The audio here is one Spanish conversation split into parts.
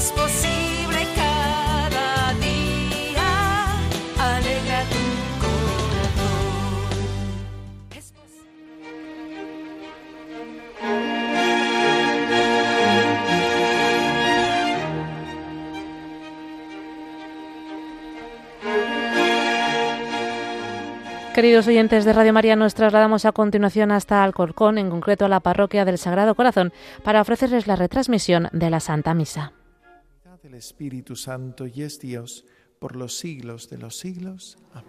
es posible cada día. Alegra tu corazón. Es Queridos oyentes de Radio María, nos trasladamos a continuación hasta Alcorcón, en concreto a la parroquia del Sagrado Corazón, para ofrecerles la retransmisión de la Santa Misa. El Espíritu Santo y es Dios por los siglos de los siglos. Amén.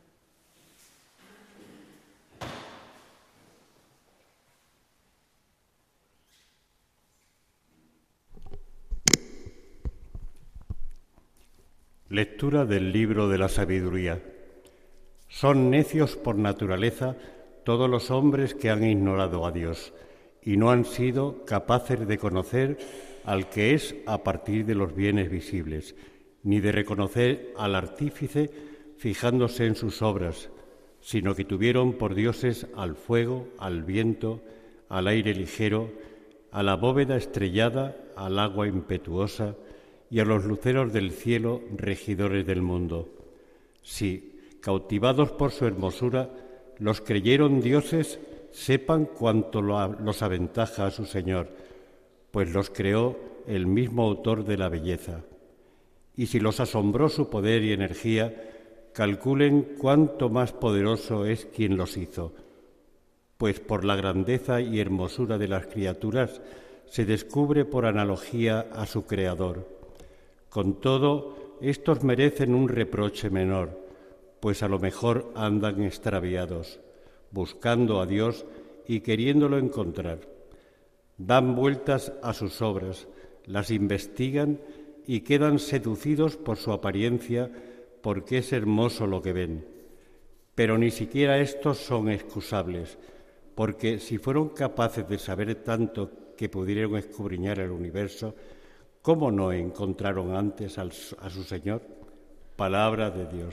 Lectura del libro de la sabiduría. Son necios por naturaleza todos los hombres que han ignorado a Dios y no han sido capaces de conocer al que es a partir de los bienes visibles, ni de reconocer al artífice fijándose en sus obras, sino que tuvieron por dioses al fuego, al viento, al aire ligero, a la bóveda estrellada, al agua impetuosa y a los luceros del cielo, regidores del mundo. Sí, cautivados por su hermosura, los creyeron dioses, sepan cuánto los aventaja a su Señor, pues los creó el mismo autor de la belleza. Y si los asombró su poder y energía, calculen cuánto más poderoso es quien los hizo, pues por la grandeza y hermosura de las criaturas se descubre por analogía a su Creador. Con todo, estos merecen un reproche menor, pues a lo mejor andan extraviados, buscando a Dios y queriéndolo encontrar. Dan vueltas a sus obras, las investigan y quedan seducidos por su apariencia, porque es hermoso lo que ven. Pero ni siquiera estos son excusables, porque si fueron capaces de saber tanto que pudieron escudriñar el universo, ¿cómo no encontraron antes a su Señor? Palabra de Dios.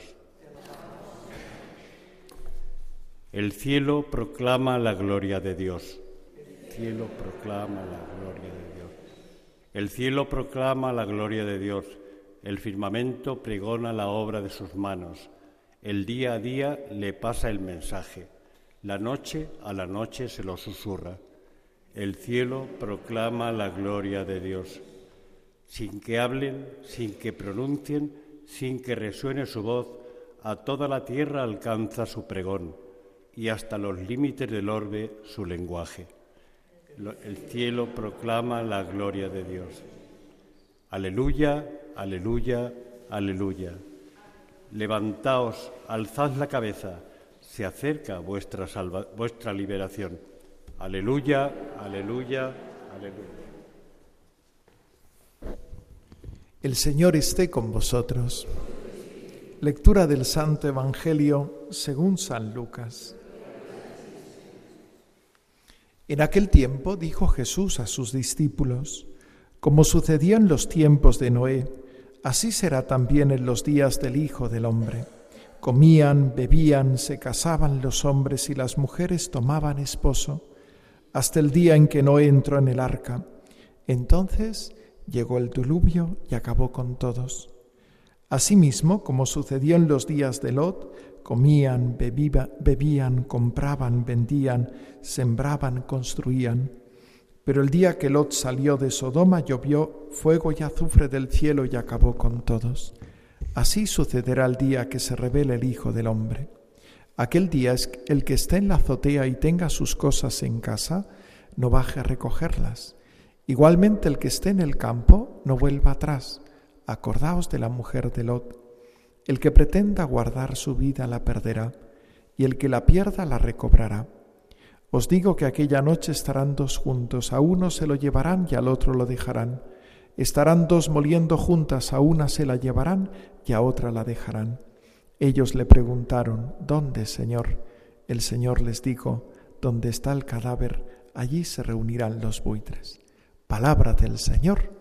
El cielo proclama la gloria de Dios. El cielo proclama la gloria de Dios. El cielo proclama la gloria de Dios. El firmamento pregona la obra de sus manos. El día a día le pasa el mensaje. La noche a la noche se lo susurra. El cielo proclama la gloria de Dios. Sin que hablen, sin que pronuncien, sin que resuene su voz, a toda la tierra alcanza su pregón, y hasta los límites del orbe su lenguaje. El cielo proclama la gloria de Dios. Aleluya, aleluya, aleluya. Levantaos, alzad la cabeza, se acerca vuestra liberación. Aleluya, aleluya, aleluya. El Señor esté con vosotros. Lectura del Santo Evangelio según San Lucas. En aquel tiempo dijo Jesús a sus discípulos: como sucedió en los tiempos de Noé, así será también en los días del Hijo del Hombre. Comían, bebían, se casaban los hombres y las mujeres tomaban esposo, hasta el día en que Noé entró en el arca. Entonces llegó el diluvio y acabó con todos. Asimismo, como sucedió en los días de Lot, comían, bebían, compraban, vendían, sembraban, construían. Pero el día que Lot salió de Sodoma llovió fuego y azufre del cielo y acabó con todos. Así sucederá el día que se revele el Hijo del Hombre. Aquel día es el que esté en la azotea y tenga sus cosas en casa, no baje a recogerlas. Igualmente el que esté en el campo, no vuelva atrás. Acordaos de la mujer de Lot. El que pretenda guardar su vida la perderá, y el que la pierda la recobrará. Os digo que aquella noche estarán dos juntos, a uno se lo llevarán y al otro lo dejarán. Estarán dos moliendo juntas, a una se la llevarán y a otra la dejarán. Ellos le preguntaron: ¿dónde, Señor? El Señor les dijo: donde está el cadáver, allí se reunirán los buitres. Palabra del Señor.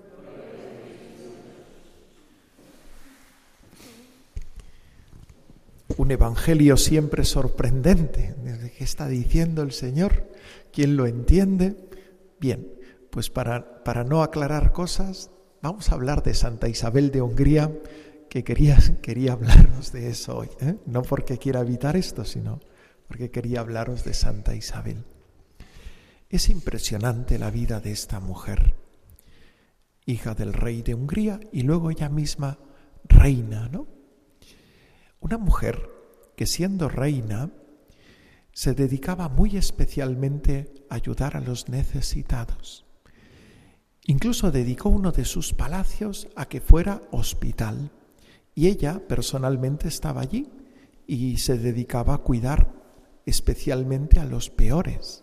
Un evangelio siempre sorprendente. ¿Qué está diciendo el Señor? ¿Quién lo entiende? Bien, pues para no aclarar cosas, vamos a hablar de Santa Isabel de Hungría, que quería hablaros de eso hoy, ¿eh? No porque quiera evitar esto, sino porque quería hablaros de Santa Isabel. Es impresionante la vida de esta mujer, hija del rey de Hungría y luego ella misma reina, ¿no? Una mujer que siendo reina se dedicaba muy especialmente a ayudar a los necesitados. Incluso dedicó uno de sus palacios a que fuera hospital y ella personalmente estaba allí y se dedicaba a cuidar especialmente a los peores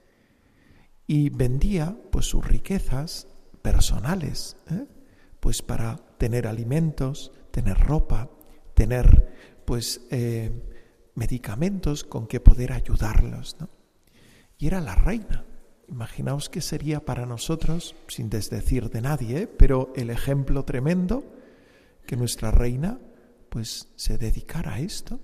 y vendía pues sus riquezas personales, pues para tener alimentos, tener ropa, tener pues medicamentos con que poder ayudarlos, ¿no? Y era la reina. Imaginaos qué sería para nosotros, sin desdecir de nadie, pero el ejemplo tremendo que nuestra reina pues se dedicara a esto,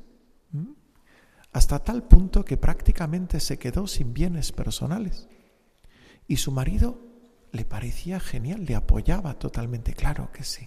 hasta tal punto que prácticamente se quedó sin bienes personales. Y su marido le parecía genial, le apoyaba totalmente, claro que sí.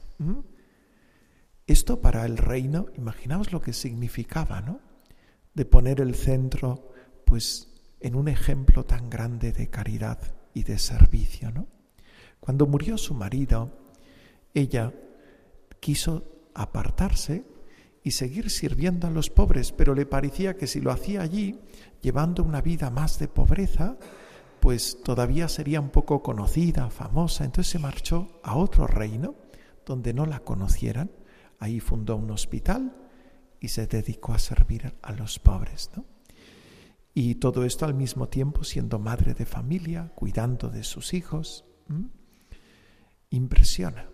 Esto para el reino, imaginaos lo que significaba, ¿no? De poner el centro, pues, en un ejemplo tan grande de caridad y de servicio, ¿no? Cuando murió su marido, ella quiso apartarse y seguir sirviendo a los pobres, pero le parecía que si lo hacía allí, llevando una vida más de pobreza, pues todavía sería un poco conocida, famosa. Entonces se marchó a otro reino donde no la conocieran. Ahí fundó un hospital y se dedicó a servir a los pobres, ¿no? Y todo esto al mismo tiempo siendo madre de familia, cuidando de sus hijos. Impresiona.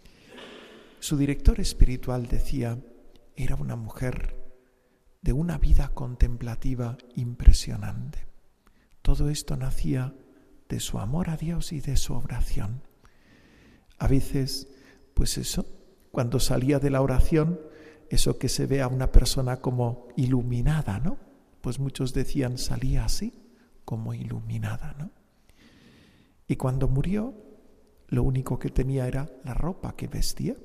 Su director espiritual decía, era una mujer de una vida contemplativa impresionante. Todo esto nacía de su amor a Dios y de su oración. A veces, pues eso, cuando salía de la oración, eso que se ve a una persona como iluminada, ¿no? Pues muchos decían, salía así, como iluminada, ¿no? Y cuando murió, lo único que tenía era la ropa que vestía.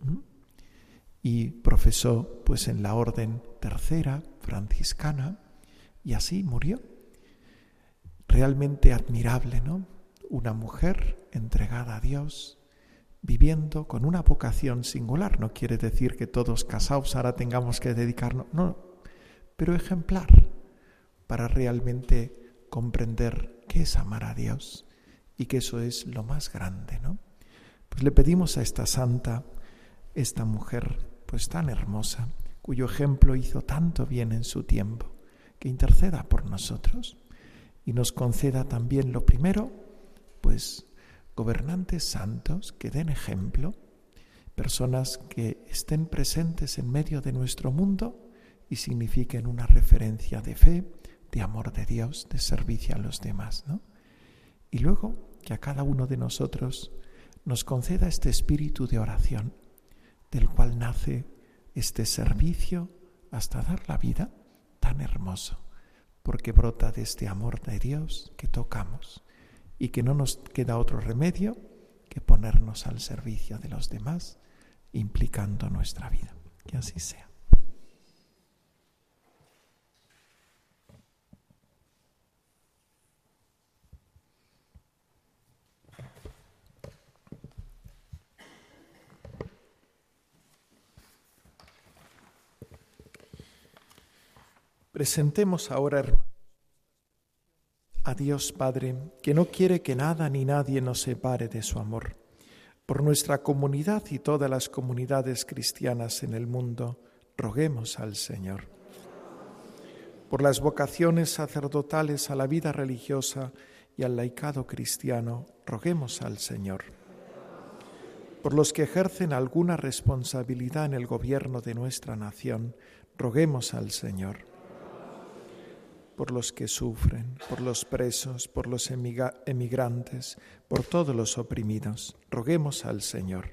Y profesó, pues, en la orden tercera, franciscana, y así murió. Realmente admirable, ¿no? Una mujer entregada a Dios, viviendo con una vocación singular. No quiere decir que todos casados ahora tengamos que dedicarnos, no, pero ejemplar para realmente comprender qué es amar a Dios y que eso es lo más grande, ¿no? Pues le pedimos a esta santa, esta mujer pues tan hermosa, cuyo ejemplo hizo tanto bien en su tiempo, que interceda por nosotros y nos conceda también lo primero, pues gobernantes santos que den ejemplo, personas que estén presentes en medio de nuestro mundo y signifiquen una referencia de fe, de amor de Dios, de servicio a los demás, ¿no? Y luego que a cada uno de nosotros nos conceda este espíritu de oración, del cual nace este servicio hasta dar la vida tan hermoso, porque brota de este amor de Dios que tocamos y que no nos queda otro remedio que ponernos al servicio de los demás, implicando nuestra vida. Que así sea. Presentemos ahora, hermanos, a Dios Padre, que no quiere que nada ni nadie nos separe de su amor. Por nuestra comunidad y todas las comunidades cristianas en el mundo, roguemos al Señor. Por las vocaciones sacerdotales a la vida religiosa y al laicado cristiano, roguemos al Señor. Por los que ejercen alguna responsabilidad en el gobierno de nuestra nación, roguemos al Señor. Por los que sufren, por los presos, por los emigrantes, por todos los oprimidos, roguemos al Señor.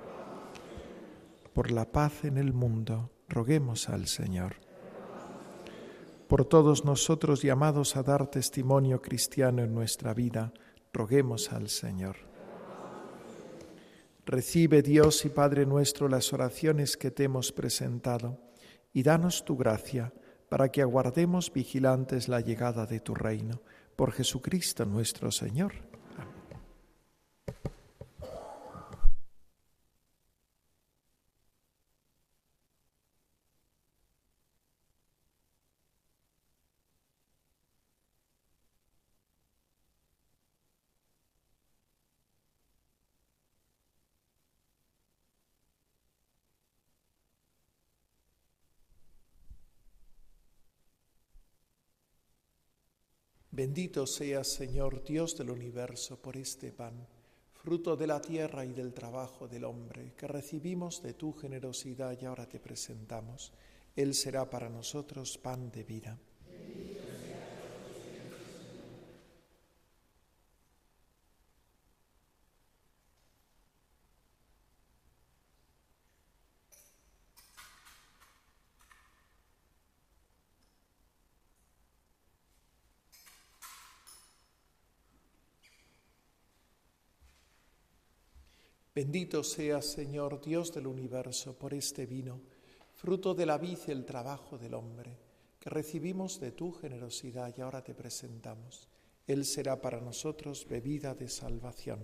Por la paz en el mundo, roguemos al Señor. Por todos nosotros llamados a dar testimonio cristiano en nuestra vida, roguemos al Señor. Recibe, Dios y Padre nuestro, las oraciones que te hemos presentado, y danos tu gracia para que aguardemos vigilantes la llegada de tu reino. Por Jesucristo nuestro Señor. Amén. Bendito seas, Señor, Dios del universo, por este pan, fruto de la tierra y del trabajo del hombre, que recibimos de tu generosidad y ahora te presentamos. Él será para nosotros pan de vida. Bendito seas, Señor, Dios del universo, por este vino, fruto de la vid y el trabajo del hombre, que recibimos de tu generosidad y ahora te presentamos. Él será para nosotros bebida de salvación.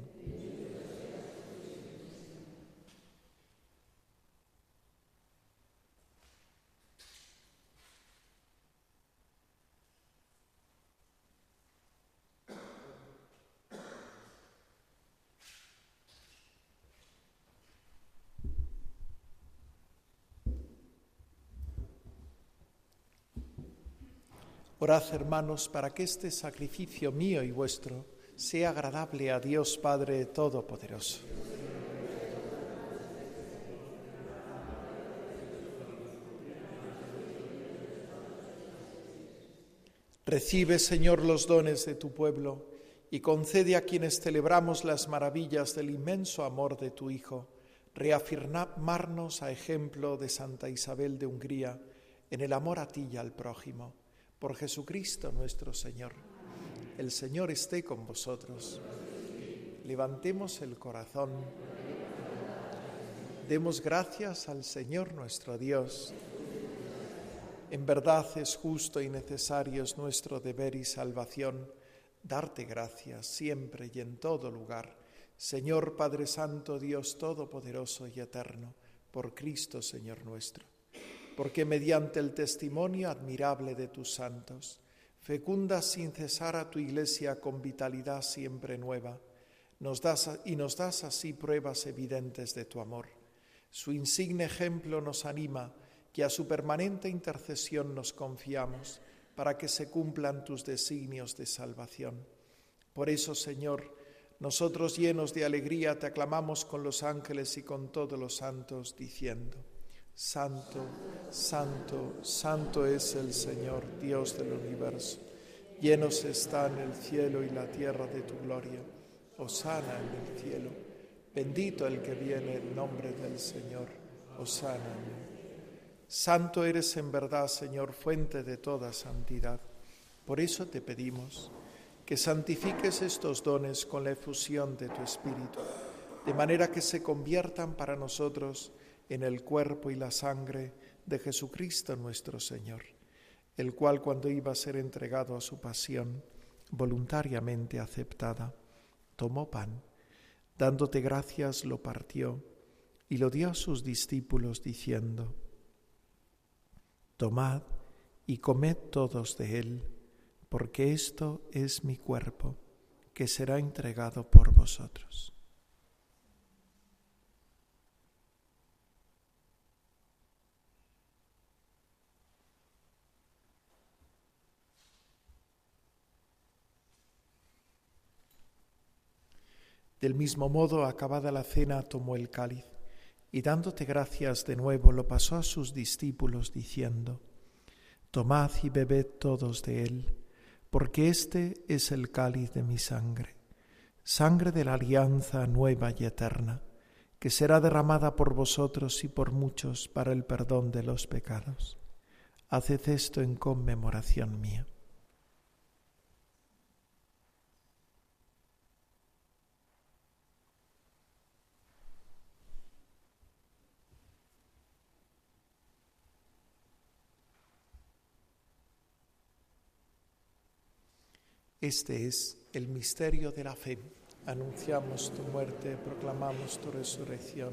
Orad, hermanos, para que este sacrificio mío y vuestro sea agradable a Dios Padre Todopoderoso. Recibe, Señor, los dones de tu pueblo y concede a quienes celebramos las maravillas del inmenso amor de tu Hijo, reafirmarnos a ejemplo de Santa Isabel de Hungría en el amor a ti y al prójimo. Por Jesucristo nuestro Señor. El Señor esté con vosotros. Levantemos el corazón. Demos gracias al Señor nuestro Dios. En verdad es justo y necesario, es nuestro deber y salvación, darte gracias siempre y en todo lugar, Señor Padre Santo, Dios Todopoderoso y Eterno, por Cristo Señor nuestro. Porque mediante el testimonio admirable de tus santos, fecundas sin cesar a tu Iglesia con vitalidad siempre nueva, nos das así pruebas evidentes de tu amor. Su insigne ejemplo nos anima, que a su permanente intercesión nos confiamos, para que se cumplan tus designios de salvación. Por eso, Señor, nosotros llenos de alegría te aclamamos con los ángeles y con todos los santos, diciendo: Santo, santo, santo es el Señor, Dios del universo. Llenos están el cielo y la tierra de tu gloria. Hosana en el cielo. Bendito el que viene en nombre del Señor. Hosana. Santo eres en verdad, Señor, fuente de toda santidad. Por eso te pedimos que santifiques estos dones con la efusión de tu Espíritu, de manera que se conviertan para nosotros en el cuerpo y la sangre de Jesucristo nuestro Señor, el cual, cuando iba a ser entregado a su pasión, voluntariamente aceptada, tomó pan, dándote gracias, lo partió y lo dio a sus discípulos, diciendo: Tomad y comed todos de él, porque esto es mi cuerpo, que será entregado por vosotros. Del mismo modo, acabada la cena, tomó el cáliz y, dándote gracias de nuevo, lo pasó a sus discípulos, diciendo: Tomad y bebed todos de él, porque este es el cáliz de mi sangre, sangre de la alianza nueva y eterna, que será derramada por vosotros y por muchos para el perdón de los pecados. Haced esto en conmemoración mía. Este es el misterio de la fe. Anunciamos tu muerte, proclamamos tu resurrección.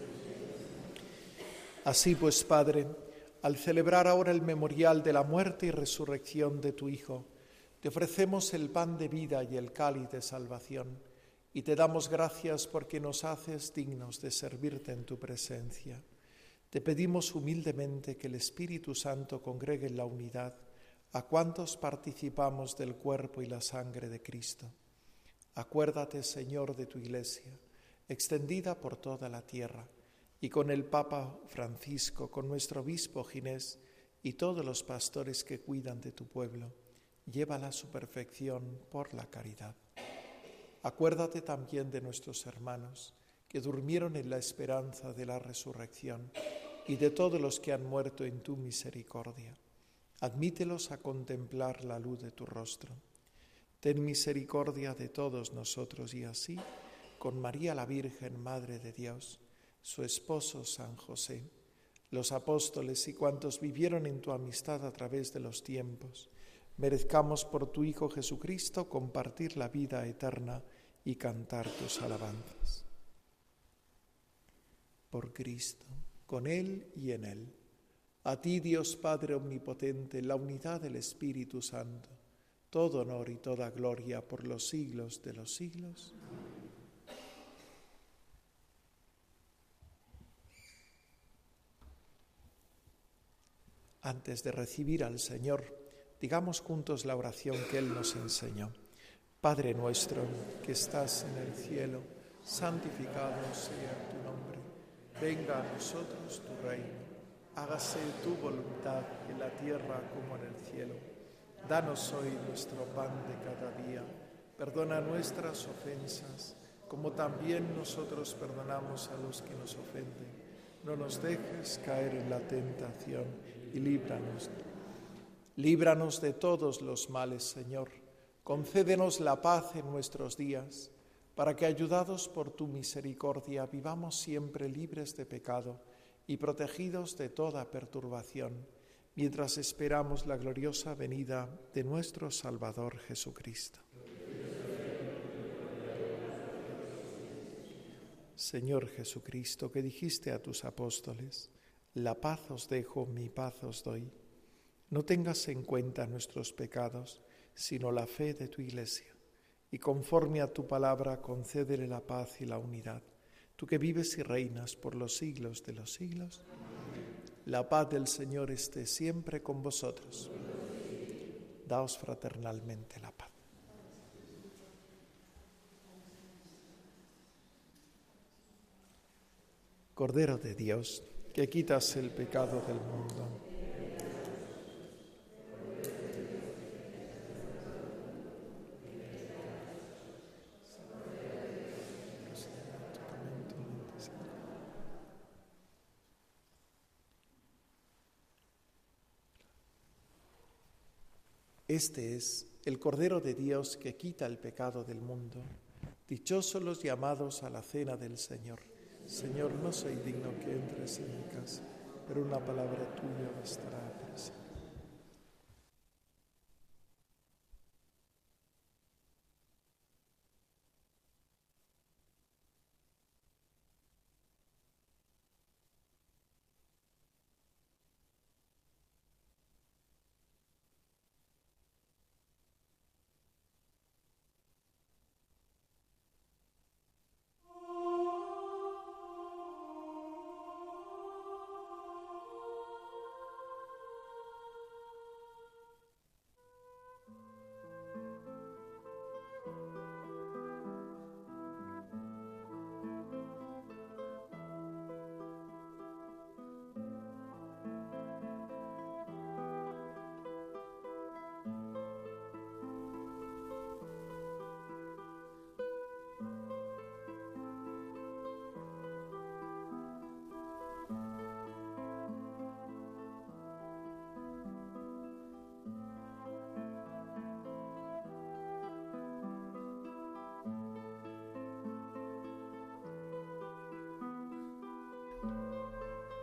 Así pues, Padre, al celebrar ahora el memorial de la muerte y resurrección de tu Hijo, te ofrecemos el pan de vida y el cáliz de salvación, y te damos gracias porque nos haces dignos de servirte en tu presencia. Te pedimos humildemente que el Espíritu Santo congregue en la unidad a cuantos participamos del cuerpo y la sangre de Cristo. Acuérdate, Señor, de tu Iglesia, extendida por toda la tierra, y con el Papa Francisco, con nuestro obispo Ginés y todos los pastores que cuidan de tu pueblo, llévala a su perfección por la caridad. Acuérdate también de nuestros hermanos que durmieron en la esperanza de la resurrección y de todos los que han muerto en tu misericordia. Admítelos a contemplar la luz de tu rostro. Ten misericordia de todos nosotros y así, con María la Virgen, Madre de Dios, su esposo San José, los apóstoles y cuantos vivieron en tu amistad a través de los tiempos, merezcamos por tu Hijo Jesucristo compartir la vida eterna y cantar tus alabanzas. Por Cristo, con Él y en Él. A ti, Dios Padre Omnipotente, la unidad del Espíritu Santo, todo honor y toda gloria por los siglos de los siglos. Antes de recibir al Señor, digamos juntos la oración que Él nos enseñó. Padre nuestro, que estás en el cielo, santificado sea tu nombre. Venga a nosotros tu reino. Hágase tu voluntad en la tierra como en el cielo. Danos hoy nuestro pan de cada día. Perdona nuestras ofensas, como también nosotros perdonamos a los que nos ofenden. No nos dejes caer en la tentación y líbranos. Líbranos de todos los males, Señor. Concédenos la paz en nuestros días, para que, ayudados por tu misericordia, vivamos siempre libres de pecado y protegidos de toda perturbación, mientras esperamos la gloriosa venida de nuestro Salvador Jesucristo. Señor Jesucristo, que dijiste a tus apóstoles, la paz os dejo, mi paz os doy. No tengas en cuenta nuestros pecados, sino la fe de tu Iglesia, y conforme a tu palabra concédele la paz y la unidad. Tú que vives y reinas por los siglos de los siglos, la paz del Señor esté siempre con vosotros. Daos fraternalmente la paz. Cordero de Dios, que quitas el pecado del mundo, este es el Cordero de Dios que quita el pecado del mundo. Dichosos los llamados a la cena del Señor. Señor, no soy digno que entres en mi casa, pero una palabra tuya bastará para siempre.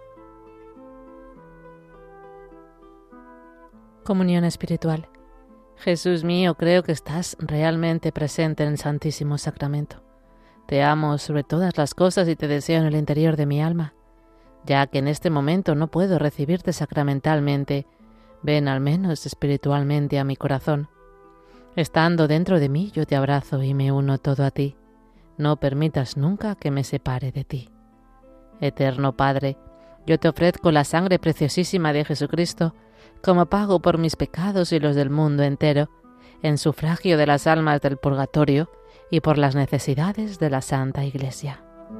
Comunión espiritual. Jesús mío, creo que estás realmente presente en el Santísimo Sacramento. Te amo sobre todas las cosas y te deseo en el interior de mi alma. Ya que en este momento no puedo recibirte sacramentalmente, ven al menos espiritualmente a mi corazón. Estando dentro de mí, yo te abrazo y me uno todo a ti. No permitas nunca que me separe de ti. Eterno Padre, yo te ofrezco la sangre preciosísima de Jesucristo como pago por mis pecados y los del mundo entero, en sufragio de las almas del purgatorio y por las necesidades de la Santa Iglesia.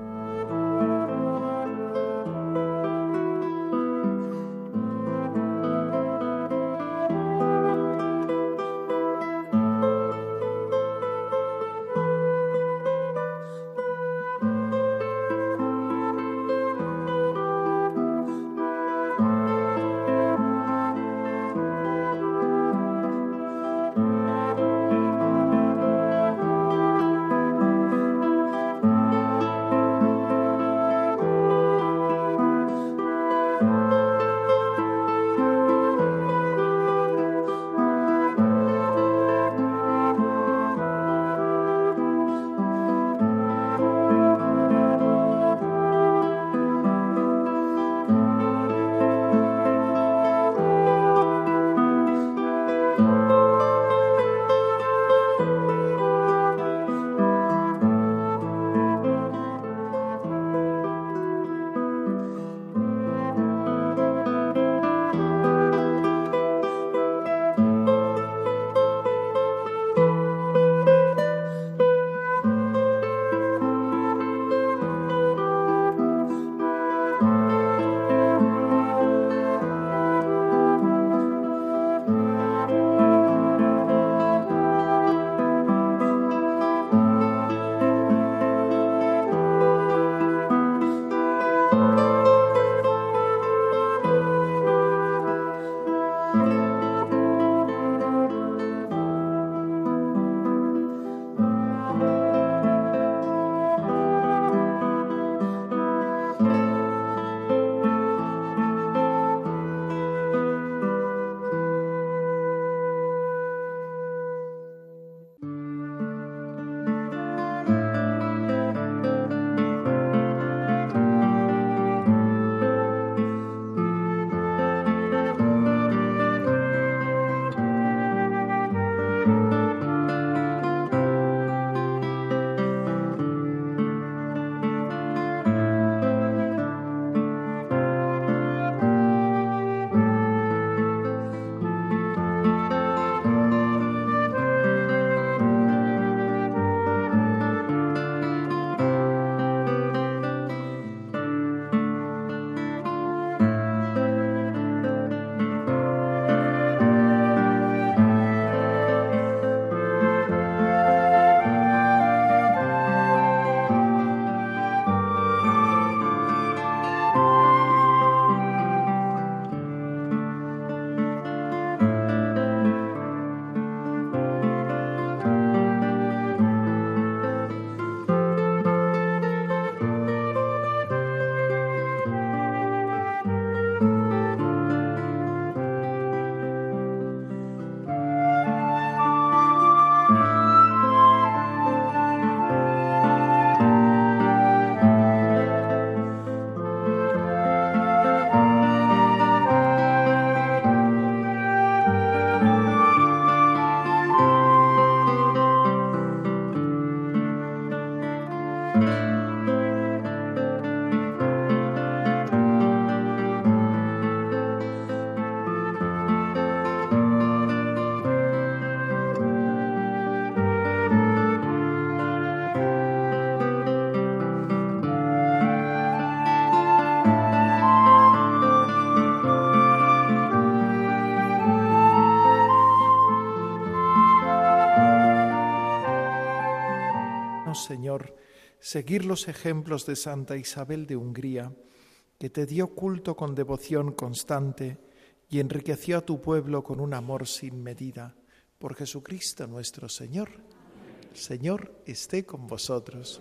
Señor, seguir los ejemplos de Santa Isabel de Hungría, que te dio culto con devoción constante y enriqueció a tu pueblo con un amor sin medida. Por Jesucristo nuestro Señor. El Señor esté con vosotros.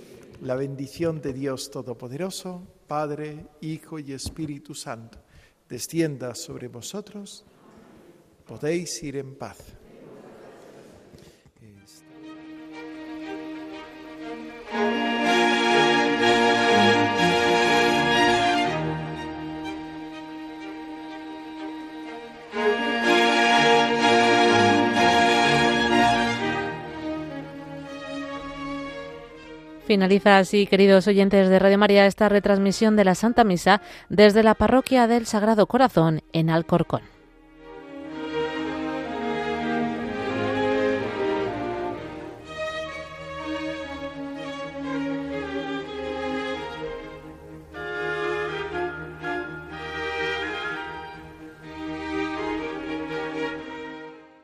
La bendición de Dios Todopoderoso, Padre, Hijo y Espíritu Santo, descienda sobre vosotros. Podéis ir en paz. Finaliza así, queridos oyentes de Radio María, esta retransmisión de la Santa Misa desde la Parroquia del Sagrado Corazón en Alcorcón.